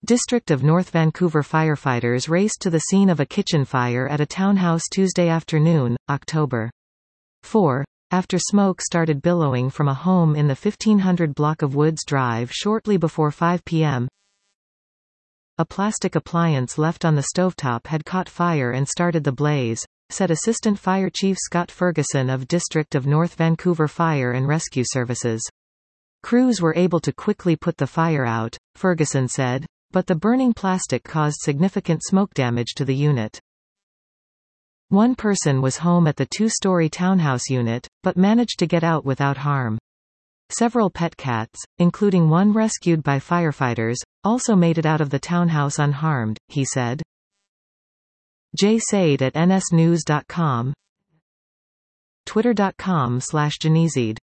District of North Vancouver firefighters raced to the scene of a kitchen fire at a townhouse Tuesday afternoon, October 4, after smoke started billowing from a home in the 1500 block of Woods Drive shortly before 5 p.m. A plastic appliance left on the stovetop had caught fire and started the blaze, said Assistant Fire Chief Scott Ferguson of District of North Vancouver Fire and Rescue Services. Crews were able to quickly put the fire out, Ferguson said, but the burning plastic caused significant smoke damage to the unit. One person was home at the two-story townhouse unit, but managed to get out without harm. Several pet cats, including one rescued by firefighters, also made it out of the townhouse unharmed, he said. Jay Said at nsnews.com, twitter.com/Janizid